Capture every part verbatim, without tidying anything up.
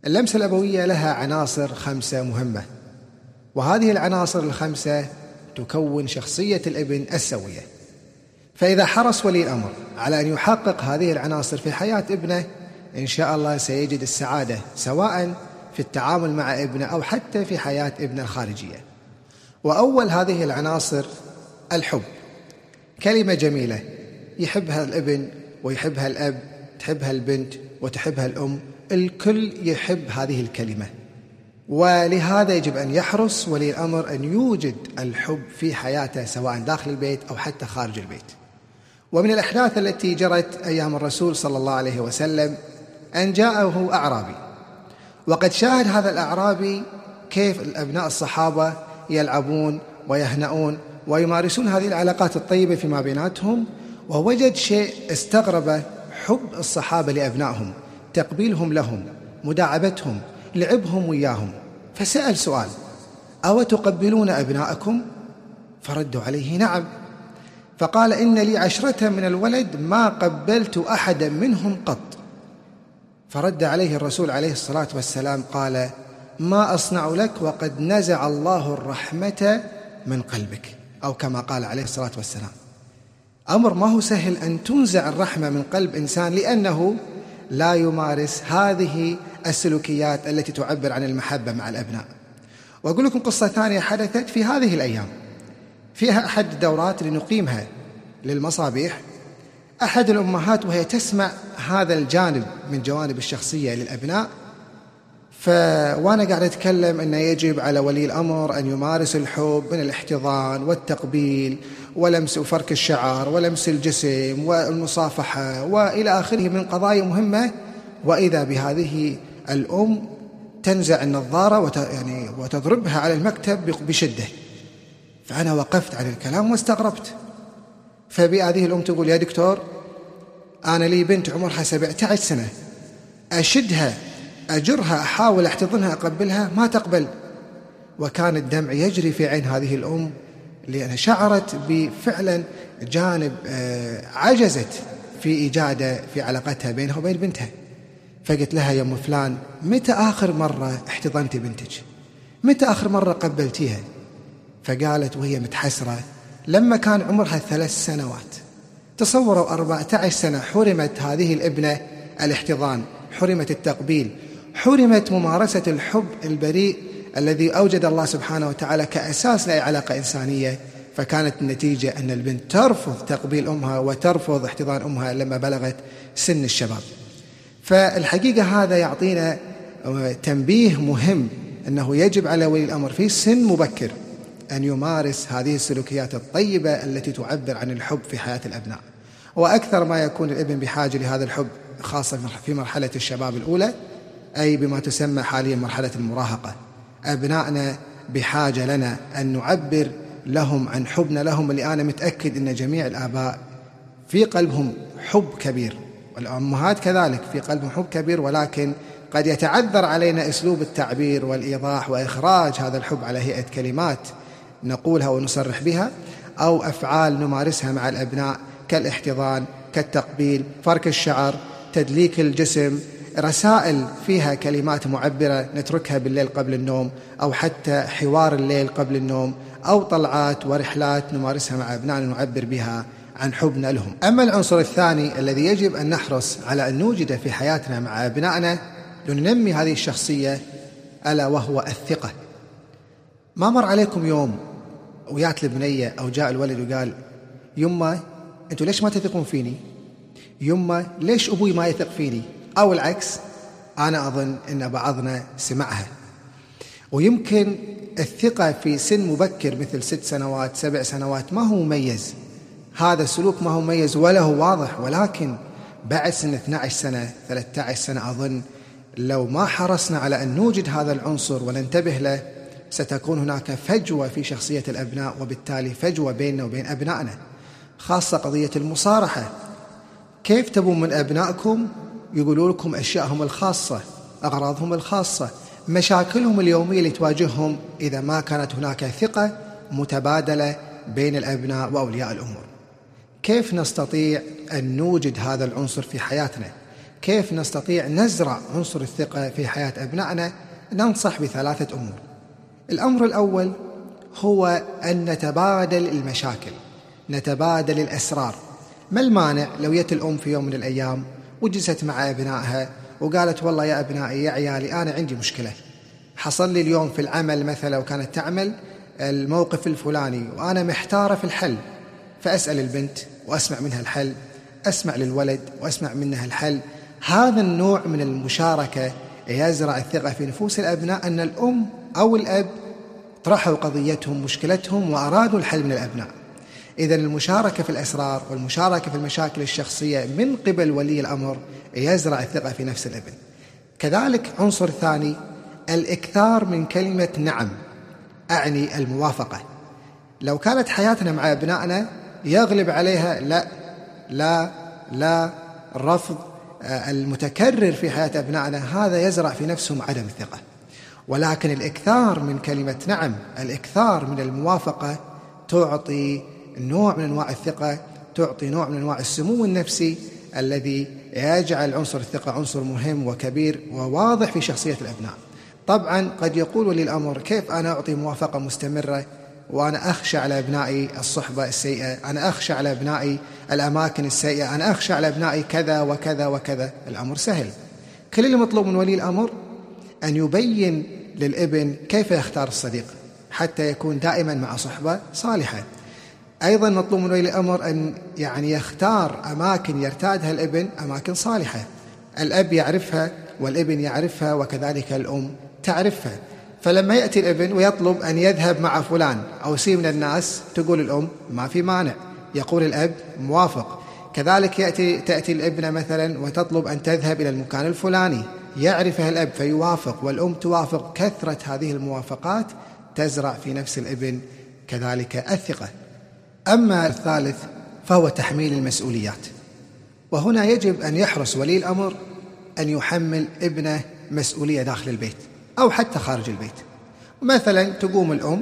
اللمسة الأبوية لها عناصر خمسة مهمة، وهذه العناصر الخمسة تكون شخصية الابن السوية. فإذا حرص ولي الأمر على أن يحقق هذه العناصر في حياة ابنه، إن شاء الله سيجد السعادة، سواء في التعامل مع ابنه أو حتى في حياة ابنه الخارجية. وأول هذه العناصر الحب. كلمة جميلة يحبها الابن ويحبها الأب، تحبها البنت وتحبها الأم، الكل يحب هذه الكلمة. ولهذا يجب أن يحرص ولي الأمر أن يوجد الحب في حياته، سواء داخل البيت أو حتى خارج البيت. ومن الأحداث التي جرت أيام الرسول صلى الله عليه وسلم أن جاءه أعرابي، وقد شاهد هذا الأعرابي كيف الأبناء الصحابة يلعبون ويهنؤون ويمارسون هذه العلاقات الطيبة فيما بيناتهم، ووجد شيء استغربه: حب الصحابة لأبنائهم، تقبيلهم لهم، مداعبتهم، لعبهم وياهم. فسأل سؤال: أو تقبلون أبناءكم؟ فردوا عليه: نعم. فقال: إن لي عشرة من الولد ما قبلت أحدا منهم قط. فرد عليه الرسول عليه الصلاة والسلام قال: ما أصنع لك وقد نزع الله الرحمة من قلبك، أو كما قال عليه الصلاة والسلام. أمر ما هو سهل أن تنزع الرحمة من قلب إنسان لأنه لا يمارس هذه السلوكيات التي تعبر عن المحبة مع الأبناء. وأقول لكم قصة ثانية حدثت في هذه الأيام، فيها أحد الدورات اللي نقيمها للمصابيح. أحد الأمهات وهي تسمع هذا الجانب من جوانب الشخصية للأبناء، ف... وأنا قاعد أتكلم أنه يجب على ولي الأمر أن يمارس الحب من الاحتضان والتقبيل ولمس وفرك الشعر ولمس الجسم والمصافحة وإلى آخره من قضايا مهمة. وإذا بهذه الأم تنزع النظارة وت... يعني وتضربها على المكتب بشدة. فأنا وقفت عن الكلام واستغربت. فبهذه الأم تقول: يا دكتور، أنا لي بنت عمرها سبعة عشر سنة، أشدها، أجرها، أحاول أحتضنها، أقبلها، ما تقبل. وكان الدمع يجري في عين هذه الأم، لأنها شعرت بفعلا جانب عجزت في إيجاده في علاقتها بينها وبين بنتها. فقلت لها: يا أم فلان، متى آخر مرة احتضنتي بنتك؟ متى آخر مرة قبلتيها؟ فقالت وهي متحسرة: لما كان عمرها ثلاث سنوات. تصوروا أربعة عشر سنة حرمت هذه الابنة الاحتضان، حرمت التقبيل، حرمت ممارسة الحب البريء الذي أوجد الله سبحانه وتعالى كأساس لأي علاقة إنسانية. فكانت النتيجة أن البنت ترفض تقبيل أمها وترفض احتضان أمها لما بلغت سن الشباب. فالحقيقة هذا يعطينا تنبيه مهم، أنه يجب على ولي الأمر في سن مبكر أن يمارس هذه السلوكيات الطيبة التي تعبر عن الحب في حياة الأبناء. وأكثر ما يكون الابن بحاجة لهذا الحب، خاصة في مرحلة الشباب الأولى، أي بما تسمى حاليا مرحلة المراهقة. أبنائنا بحاجة لنا أن نعبر لهم عن حبنا لهم، اللي أنا متأكد أن جميع الآباء في قلبهم حب كبير، والأمهات كذلك في قلبهم حب كبير، ولكن قد يتعذر علينا أسلوب التعبير والإيضاح وإخراج هذا الحب على هيئة كلمات نقولها ونصرح بها، أو أفعال نمارسها مع الأبناء كالاحتضان، كالتقبيل، فرك الشعر، تدليك الجسم، رسائل فيها كلمات معبرة نتركها بالليل قبل النوم، أو حتى حوار الليل قبل النوم، أو طلعات ورحلات نمارسها مع أبنائنا نعبر بها عن حبنا لهم. أما العنصر الثاني الذي يجب أن نحرص على أن نوجده في حياتنا مع أبنائنا لننمي هذه الشخصية، ألا وهو الثقة. ما مر عليكم يوم ويات البنية أو جاء الولد وقال: يما أنتوا ليش ما تثقون فيني؟ يما ليش أبوي ما يثق فيني؟ أو العكس. أنا أظن أن بعضنا سمعها. ويمكن الثقة في سن مبكر مثل ست سنوات سبع سنوات ما هو مميز، هذا السلوك ما هو مميز ولا هو واضح، ولكن بعد سن اثنتي عشرة سنة ثلاثة عشر سنة أظن لو ما حرصنا على أن نوجد هذا العنصر وننتبه له، ستكون هناك فجوة في شخصية الأبناء، وبالتالي فجوة بيننا وبين أبنائنا. خاصة قضية المصارحة. كيف تبون من أبنائكم يقولوا لكم أشياءهم الخاصة، أغراضهم الخاصة، مشاكلهم اليومية اللي تواجههم، إذا ما كانت هناك ثقة متبادلة بين الأبناء وأولياء الأمور؟ كيف نستطيع أن نوجد هذا العنصر في حياتنا؟ كيف نستطيع نزرع عنصر الثقة في حياة أبنائنا؟ ننصح بثلاثة أمور. الأمر الأول هو أن نتبادل المشاكل، نتبادل الأسرار. ما المانع لو يت الأم في يوم من الأيام وجلست مع أبنائها وقالت والله يا أبنائي يا عيالي أنا عندي مشكلة، حصل لي اليوم في العمل مثلا وكانت تعمل الموقف الفلاني وأنا محتارة في الحل، فأسأل البنت وأسمع منها الحل، أسمع للولد وأسمع منها الحل. هذا النوع من المشاركة يزرع الثقة في نفوس الأبناء أن الأم أو الأب طرحوا قضيتهم مشكلتهم وأرادوا الحل من الأبناء. إذن المشاركة في الأسرار والمشاركة في المشاكل الشخصية من قبل ولي الأمر يزرع الثقة في نفس الابن. كذلك عنصر ثاني الإكثار من كلمة نعم، أعني الموافقة. لو كانت حياتنا مع أبنائنا يغلب عليها لا لا لا الرفض المتكرر في حياة أبنائنا، هذا يزرع في نفسهم عدم الثقة. ولكن الإكثار من كلمة نعم، الإكثار من الموافقة تعطي نوع من أنواع الثقة، تعطي نوع من أنواع السمو النفسي الذي يجعل عنصر الثقة عنصر مهم وكبير وواضح في شخصية الأبناء. طبعا قد يقول ولي الأمر كيف أنا أعطي موافقة مستمرة وأنا أخشى على أبنائي الصحبة السيئة، أنا أخشى على أبنائي الأماكن السيئة، أنا أخشى على أبنائي كذا وكذا وكذا. الأمر سهل، كل اللي مطلوب من ولي الأمر أن يبين للابن كيف يختار الصديق حتى يكون دائما مع صحبة صالحة. أيضا مطلوب من ولي الأمر أن يعني يختار أماكن يرتادها الابن أماكن صالحة، الأب يعرفها والابن يعرفها وكذلك الأم تعرفها. فلما يأتي الابن ويطلب أن يذهب مع فلان أو سي من الناس تقول الأم ما في مانع، يقول الأب موافق. كذلك يأتي تأتي الابنة مثلا وتطلب أن تذهب إلى المكان الفلاني، يعرفها الأب فيوافق والأم توافق. كثرة هذه الموافقات تزرع في نفس الابن كذلك الثقة. أما الثالث فهو تحميل المسؤوليات، وهنا يجب أن يحرص ولي الأمر أن يحمل ابنه مسؤولية داخل البيت أو حتى خارج البيت. مثلا تقوم الأم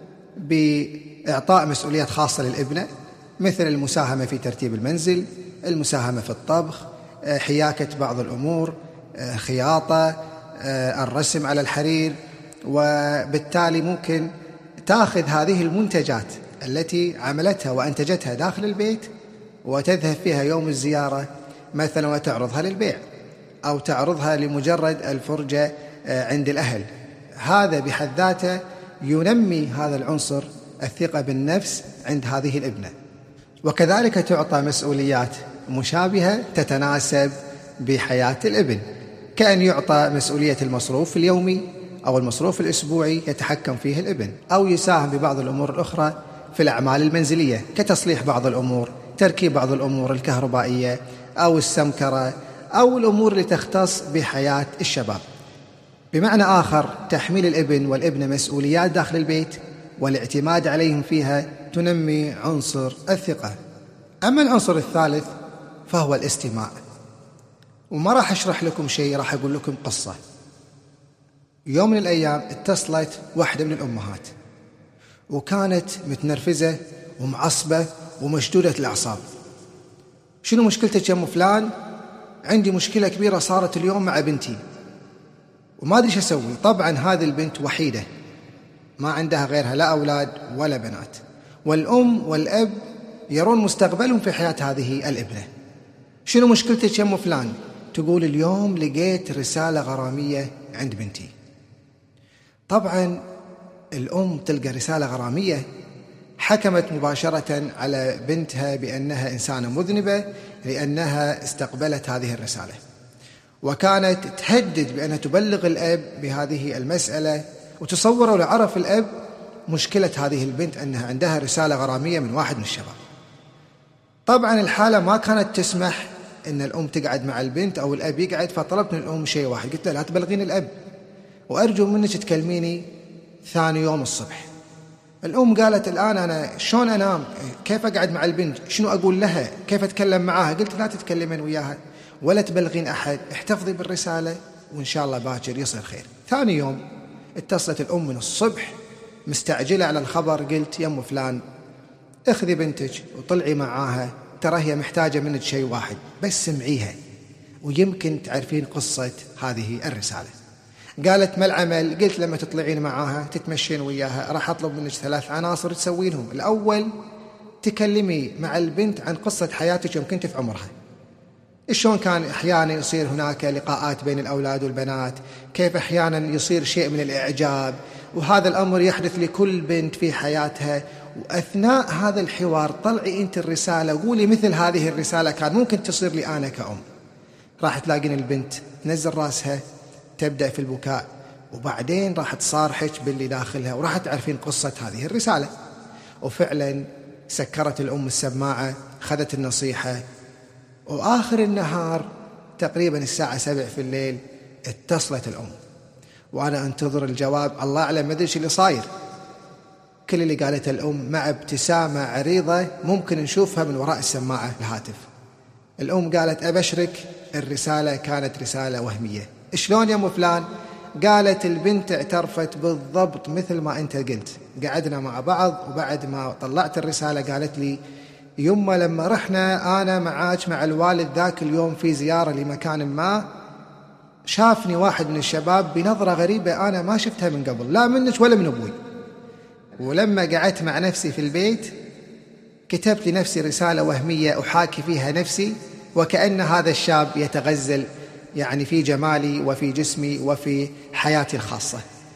بإعطاء مسؤوليات خاصة للابنة، مثل المساهمة في ترتيب المنزل، المساهمة في الطبخ، حياكة بعض الأمور، خياطة، الرسم على الحرير. وبالتالي ممكن تأخذ هذه المنتجات التي عملتها وأنتجتها داخل البيت وتذهب فيها يوم الزيارة مثلا وتعرضها للبيع أو تعرضها لمجرد الفرجة عند الأهل. هذا بحد ذاته ينمي هذا العنصر الثقة بالنفس عند هذه الابنة. وكذلك تعطى مسؤوليات مشابهة تتناسب بحياة الابن، كأن يعطى مسؤولية المصروف اليومي أو المصروف الأسبوعي يتحكم فيه الابن، أو يساهم ببعض الأمور الأخرى في الأعمال المنزلية كتصليح بعض الأمور، تركيب بعض الأمور الكهربائية أو السمكرة أو الأمور اللي تختص بحياة الشباب. بمعنى آخر تحميل الابن والابنة مسؤوليات داخل البيت والاعتماد عليهم فيها تنمي عنصر الثقة. أما العنصر الثالث فهو الاستماع، وما راح أشرح لكم شيء، راح أقول لكم قصة. يوم من الأيام اتصلت واحدة من الأمهات وكانت متنرفزة ومعصبة ومشدودة الأعصاب. شنو مشكلتك يا أم فلان؟ عندي مشكلة كبيرة صارت اليوم مع بنتي وما أدري شو أسوي. طبعا هذه البنت وحيدة ما عندها غيرها لا أولاد ولا بنات، والأم والأب يرون مستقبلهم في حياة هذه الابنة. شنو مشكلتك يا أم فلان؟ تقول اليوم لقيت رسالة غرامية عند بنتي. طبعا الأم تلقى رسالة غرامية، حكمت مباشرة على بنتها بأنها إنسانة مذنبة لأنها استقبلت هذه الرسالة، وكانت تهدد بأنها تبلغ الأب بهذه المسألة. وتصوروا لو عرف الأب مشكلة هذه البنت أنها عندها رسالة غرامية من واحد من الشباب. طبعا الحالة ما كانت تسمح أن الأم تقعد مع البنت أو الأب يقعد، فطلبت من الأم شيء واحد، قلت له لا تبلغين الأب وأرجو منك تكلميني ثاني يوم الصبح. الأم قالت الآن أنا شلون أنام؟ كيف أقعد مع البنت؟ شنو أقول لها؟ كيف أتكلم معها؟ قلت لا تتكلمين وياها ولا تبلغين أحد، احتفظي بالرسالة وإن شاء الله باكر يصير خير. ثاني يوم اتصلت الأم من الصبح مستعجلة على الخبر، قلت يا أم فلان اخذي بنتك وطلعي معاها، ترى هي محتاجة منك شيء واحد بس سمعيها. ويمكن تعرفين قصة هذه الرسالة. قالت: ما العمل؟ قلت: لما تطلعين معاها تتمشين وياها راح أطلب منك ثلاث عناصر تسوينهم. الأول، تكلمي مع البنت عن قصة حياتك يوم كنت في عمرها، شلون كان أحيانا يصير هناك لقاءات بين الأولاد والبنات، كيف أحيانا يصير شيء من الإعجاب، وهذا الأمر يحدث لكل بنت في حياتها. وأثناء هذا الحوار طلعي أنت الرسالة، قولي مثل هذه الرسالة كان ممكن تصير لي أنا كأم. راح تلاقين البنت تنزل راسها، تبدأ في البكاء، وبعدين راح تصارحك باللي داخلها، وراح تعرفين قصة هذه الرسالة. وفعلا سكرت الأم السماعة، خذت النصيحة، وآخر النهار تقريبا الساعة سبع في الليل اتصلت الأم، وأنا أنتظر الجواب. الله أعلم ما أدري اللي صاير. كل اللي قالته الأم مع ابتسامة عريضة ممكن نشوفها من وراء السماعة الهاتف. الأم قالت: أبشرك، الرسالة كانت رسالة وهمية. شلون يا أم فلان؟ قالت: البنت اعترفت بالضبط مثل ما أنت قلت. قعدنا مع بعض، وبعد ما طلعت الرسالة قالت لي: يما لما رحنا أنا معاك مع الوالد ذاك اليوم في زيارة لمكان ما، شافني واحد من الشباب بنظرة غريبة أنا ما شفتها من قبل، لا منك ولا من أبوي. ولما قعدت مع نفسي في البيت كتبت لنفسي رسالة وهمية أحاكي فيها نفسي، وكأن هذا الشاب يتغزل يعني في جمالي وفي جسمي وفي حياتي الخاصة.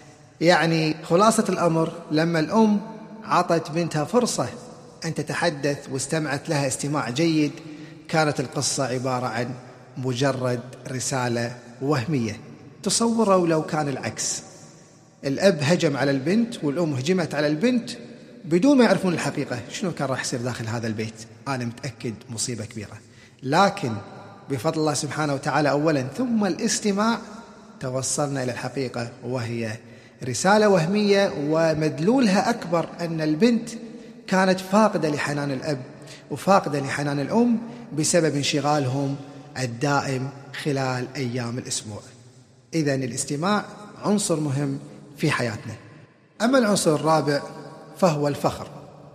يعني خلاصة الأمر، لما الأم عطت بنتها فرصة أن تتحدث واستمعت لها استماع جيد، كانت القصة عبارة عن مجرد رسالة وهمية. تصوروا لو كان العكس، الأب هجم على البنت والأم هجمت على البنت بدون ما يعرفون الحقيقة، شنو كان راح يصير داخل هذا البيت؟ أنا متأكد مصيبة كبيرة. لكن بفضل الله سبحانه وتعالى أولا ثم الاستماع توصلنا إلى الحقيقة، وهي رسالة وهمية، ومدلولها أكبر أن البنت كانت فاقدة لحنان الأب وفاقدة لحنان الأم بسبب انشغالهم الدائم خلال أيام الأسبوع. إذن الاستماع عنصر مهم في حياتنا. أما العنصر الرابع فهو الفخر.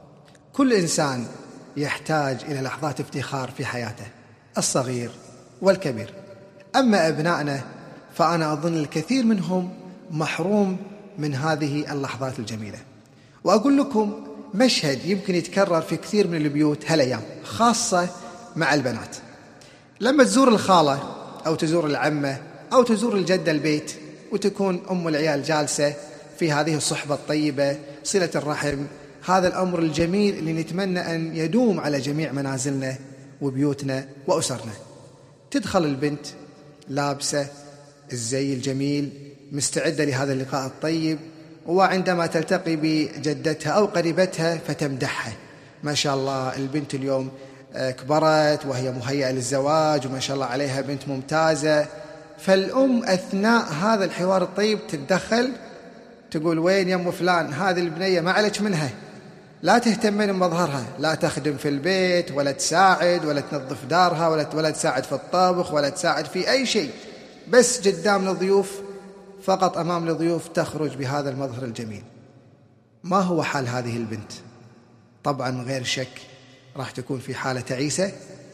كل إنسان يحتاج إلى لحظات افتخار في حياته، الصغير والكبير. أما أبنائنا فأنا أظن الكثير منهم محروم من هذه اللحظات الجميلة. وأقول لكم مشهد يمكن يتكرر في كثير من البيوت هالأيام، خاصة مع البنات. لما تزور الخالة أو تزور العمة أو تزور الجدة البيت، وتكون أم العيال جالسة في هذه الصحبة الطيبة، صلة الرحم، هذا الأمر الجميل اللي نتمنى أن يدوم على جميع منازلنا وبيوتنا وأسرنا. تدخل البنت لابسة الزي الجميل، مستعدة لهذا اللقاء الطيب، وعندما تلتقي بجدتها أو قريبتها فتمدحها: ما شاء الله البنت اليوم كبرت وهي مهيئة للزواج، وما شاء الله عليها بنت ممتازة. فالأم أثناء هذا الحوار الطيب تتدخل تقول: وين يا أم فلان، هذه البنية ما عليك منها، لا تهتمين بمظهرها، لا تخدم في البيت ولا تساعد ولا تنظف دارها ولا ولا تساعد في الطبخ ولا تساعد في أي شيء، بس قدام الضيوف فقط، أمام الضيوف تخرج بهذا المظهر الجميل. ما هو حال هذه البنت؟ طبعا غير شك راح تكون في حالة تعيسة،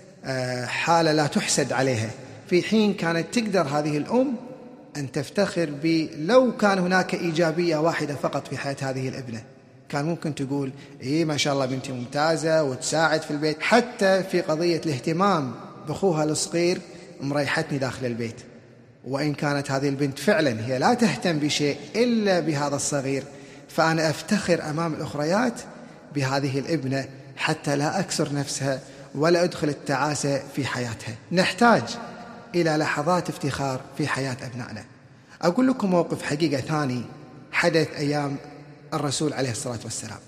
حالة لا تحسد عليها، في حين كانت تقدر هذه الأم أن تفتخر ب لو كان هناك إيجابية واحدة فقط في حياة هذه الابنة، كان ممكن تقول: إيه ما شاء الله بنتي ممتازة وتساعد في البيت، حتى في قضية الاهتمام بأخوها الصغير مريحتني داخل البيت. وإن كانت هذه البنت فعلا هي لا تهتم بشيء إلا بهذا الصغير، فأنا أفتخر أمام الأخريات بهذه الابنة حتى لا أكسر نفسها ولا أدخل التعاسة في حياتها. نحتاج إلى لحظات افتخار في حياة أبنائنا. أقول لكم موقف حقيقة ثاني حدث أيام الرسول عليه الصلاة والسلام.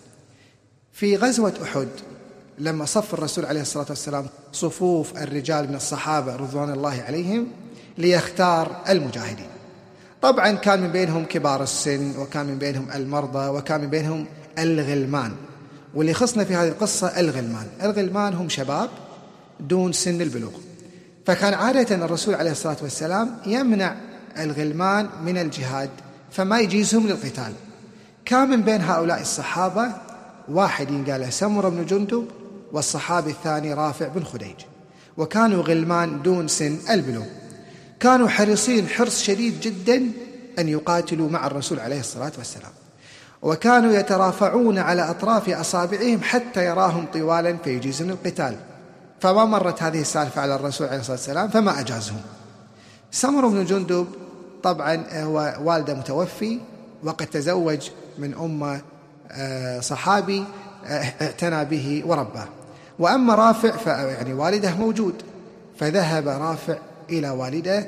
في غزوة أحد لما صف الرسول عليه الصلاة والسلام صفوف الرجال من الصحابة رضوان الله عليهم ليختار المجاهدين، طبعا كان من بينهم كبار السن، وكان من بينهم المرضى، وكان من بينهم الغلمان. واللي خصنا في هذه القصة الغلمان. الغلمان هم شباب دون سن البلوغ، فكان عادة الرسول عليه الصلاة والسلام يمنع الغلمان من الجهاد فما يجيزهم للقتال. كان من بين هؤلاء الصحابة واحد ينقال سمرة بن جندب، والصحابي الثاني رافع بن خديج. وكانوا غلمان دون سن البلوغ. كانوا حريصين حرص شديد جدا أن يقاتلوا مع الرسول عليه الصلاة والسلام، وكانوا يترافعون على أطراف أصابعهم حتى يراهم طوالا فيجيزون القتال. فما مرت هذه السالفة على الرسول عليه الصلاة والسلام فما أجازهم. سمرة بن جندب طبعا هو والده متوفي، وقد تزوج من أم صحابي اعتنى به ورباه. وأما رافع فيعني والده موجود، فذهب رافع إلى والده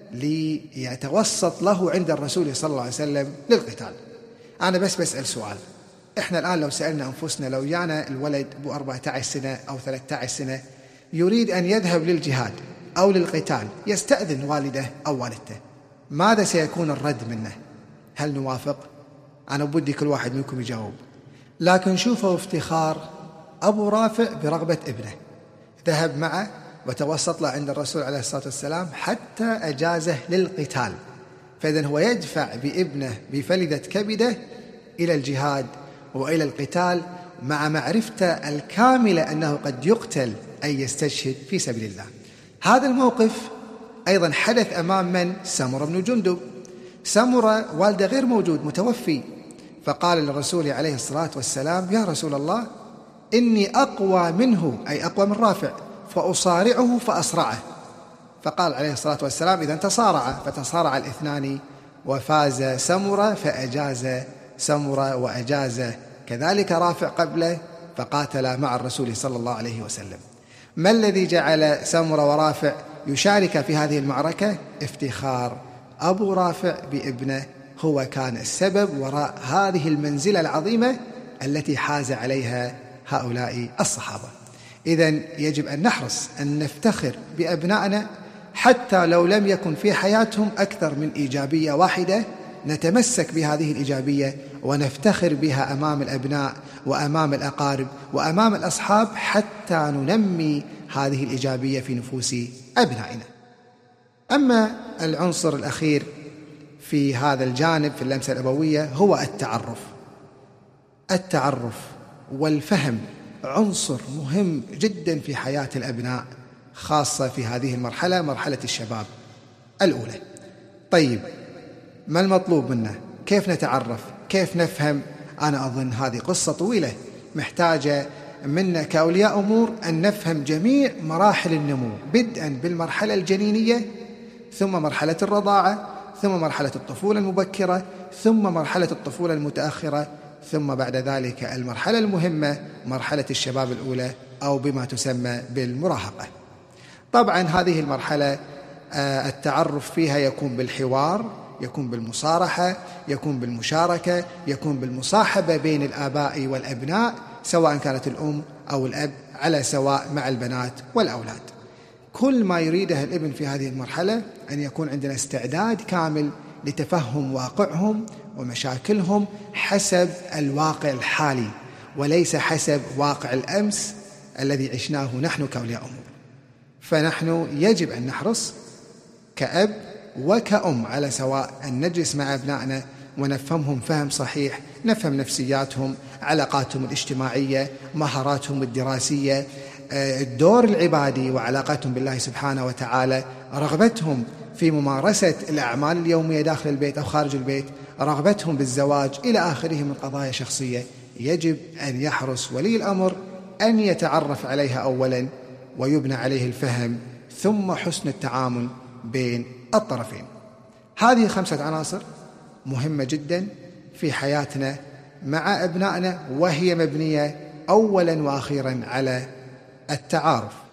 ليتوسط له عند الرسول صلى الله عليه وسلم للقتال. أنا بس بسأل سؤال، إحنا الآن لو سألنا أنفسنا، لو جانا الولد أبو أربعة عشر سنة أو ثلاثة عشر سنة يريد أن يذهب للجهاد أو للقتال، يستأذن والده أو والدته، ماذا سيكون الرد منه؟ هل نوافق؟ أنا بدي كل واحد منكم يجاوب. لكن شوفوا افتخار أبو رافع برغبة ابنه، ذهب معه وتوسط له عند الرسول عليه الصلاة والسلام حتى أجازه للقتال. فإذن هو يدفع بابنه بفلذة كبده إلى الجهاد وإلى القتال، مع معرفته الكاملة أنه قد يقتل أي يستشهد في سبيل الله. هذا الموقف أيضا حدث أمام من؟ سمرة بن جندب. سمرة والده غير موجود متوفي، فقال للرسول عليه الصلاة والسلام: يا رسول الله، إني أقوى منه، أي أقوى من رافع، فأصارعه فأصرعه. فقال عليه الصلاة والسلام: إذا تصارع. فتصارع الاثنان وفاز سمرة، فأجاز سمرة وأجاز كذلك رافع قبله، فقاتل مع الرسول صلى الله عليه وسلم. ما الذي جعل سمرة ورافع يشارك في هذه المعركة؟ افتخار أبو رافع بابنه هو كان السبب وراء هذه المنزلة العظيمة التي حاز عليها هؤلاء الصحابة. إذن يجب أن نحرص أن نفتخر بأبنائنا، حتى لو لم يكن في حياتهم أكثر من إيجابية واحدة، نتمسك بهذه الإيجابية ونفتخر بها أمام الأبناء وأمام الأقارب وأمام الأصحاب، حتى ننمي هذه الإيجابية في نفوس أبنائنا. أما العنصر الأخير في هذا الجانب في اللمسة الأبوية هو التعرف. التعرف والفهم عنصر مهم جدا في حياة الأبناء، خاصة في هذه المرحلة، مرحلة الشباب الأولى. طيب، ما المطلوب منا؟ كيف نتعرف؟ كيف نفهم؟ أنا أظن هذه قصة طويلة محتاجة منا كأولياء أمور أن نفهم جميع مراحل النمو، بدءا بالمرحلة الجنينية، ثم مرحلة الرضاعة، ثم مرحلة الطفولة المبكرة، ثم مرحلة الطفولة المتأخرة، ثم بعد ذلك المرحلة المهمة مرحلة الشباب الأولى أو بما تسمى بالمراهقة. طبعا هذه المرحلة التعرف فيها يكون بالحوار، يكون بالمصارحة، يكون بالمشاركة، يكون بالمصاحبة بين الآباء والأبناء، سواء كانت الأم أو الأب على سواء مع البنات والأولاد. كل ما يريده الابن في هذه المرحلة أن يكون عندنا استعداد كامل لتفهم واقعهم ومشاكلهم حسب الواقع الحالي، وليس حسب واقع الأمس الذي عشناه نحن كأولياء أمور. فنحن يجب أن نحرص كأب وكأم على سواء أن نجلس مع أبنائنا ونفهمهم فهم صحيح، نفهم نفسياتهم، علاقاتهم الاجتماعية، مهاراتهم الدراسية، الدور العبادي وعلاقتهم بالله سبحانه وتعالى، رغبتهم في ممارسة الأعمال اليومية داخل البيت أو خارج البيت، رغبتهم بالزواج إلى آخره من قضايا شخصية. يجب أن يحرص ولي الأمر أن يتعرف عليها أولا، ويبنى عليه الفهم، ثم حسن التعامل بين الطرفين. هذه خمسة عناصر مهمة جدا في حياتنا مع أبنائنا، وهي مبنية أولا وأخيرا على التعارف.